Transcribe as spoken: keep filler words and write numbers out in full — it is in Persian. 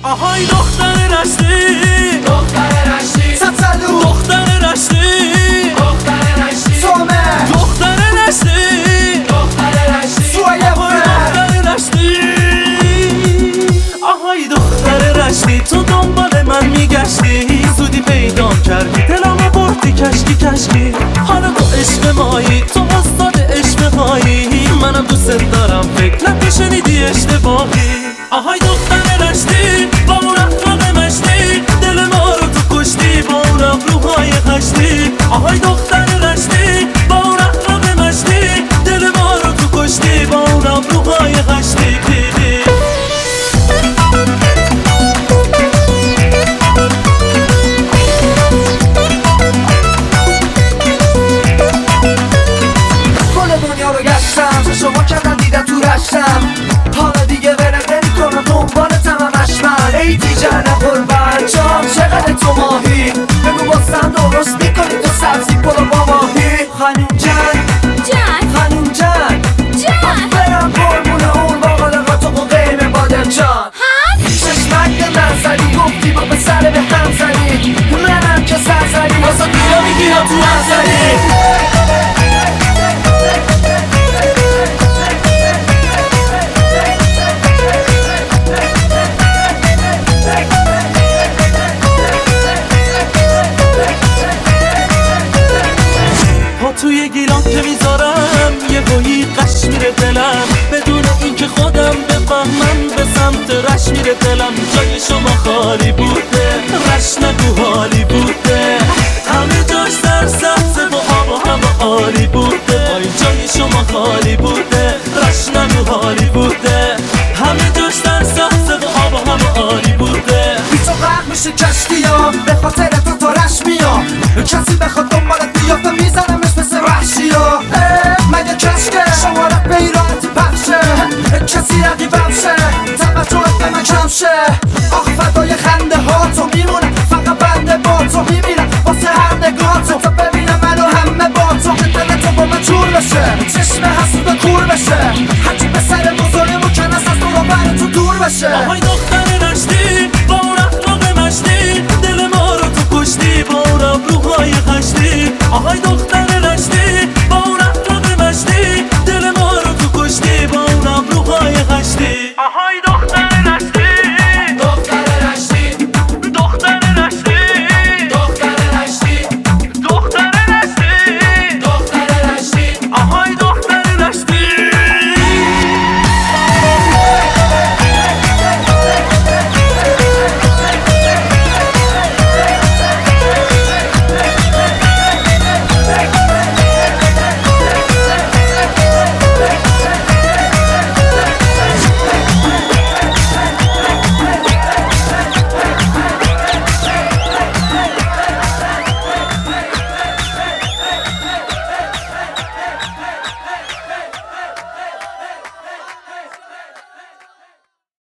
آهای دختر رشتی، دختر رشتی، سطلو دختر رشتی، دختر رشتی، سومه دختر رشتی، دختر رشتی، سویه دختر رشتی. آهای دختر رشتی، تو دنبال من میگشتی، زودی پیدام کردی، دلمو بردی کشکی کشکی. حالا تو عشق مایی، تو استاد عشق هایی، منم دوست دارم، فکر نکن شنیدی اشتباهی. آهای دختر رشتی، با اون اخلاق مشتی، دل ما رو تو کشتی، با اون ابروهای خشتی. آهای دختر رشتی، با اون اخلاق مشتی، دل ما رو تو کشتی، با اون ابروهای خشتی. کل دنیا رو گشتم، شما کردن دیدن تو رشتم، حالا دیگه ولت نمی‌کنم، دنبالتم همش من. ای دیجن قربان جان، چقدر تو ماهی، بگو واسم درست میکنی تو سبزی پلو با ماهی. خانوم جان جان خانوم جان جان برم قربون اون باقالقا تو قیمه بادم جان. چشمک به من زدی، گفتی با پسر به هم زدی، منم که سر زدی، واسه بیا میگی یا تو هم زدی. توی گیلان که میذارم یه بایی قش میره دلم، بدون اینکه خودم بفهمم به سمت رش میره دلم. جای شما خالی بوده، رش نگو حالی بوده، همه جاش در سبزه و آب و هوا عالی بوده. وای جای شما خالی بوده، رش نگو حالی بوده، همه جاش در سبزه و آب و هوا عالی بوده. بی تو غرق میشه کشتیام، به خاطر تو تا رش میام، کسی بخواد دنبالت بیافته میزنمش مثل وحشیا. مگه کشکه شمارت به ایرانتی پخشه، کسی رقیبم شه، توجهت به من کم شه. آخ فدای خنده ها تو میمونم، فقط بنده با تو میمیرم، واسه هر نگاه تو تا ببینم منو همه با تو، که دل تو با من جور بشه، چشم حسود کور بشه، هرچی به سر بزرگ مکنس از تو رو بر تو دور بشه. آهای دختر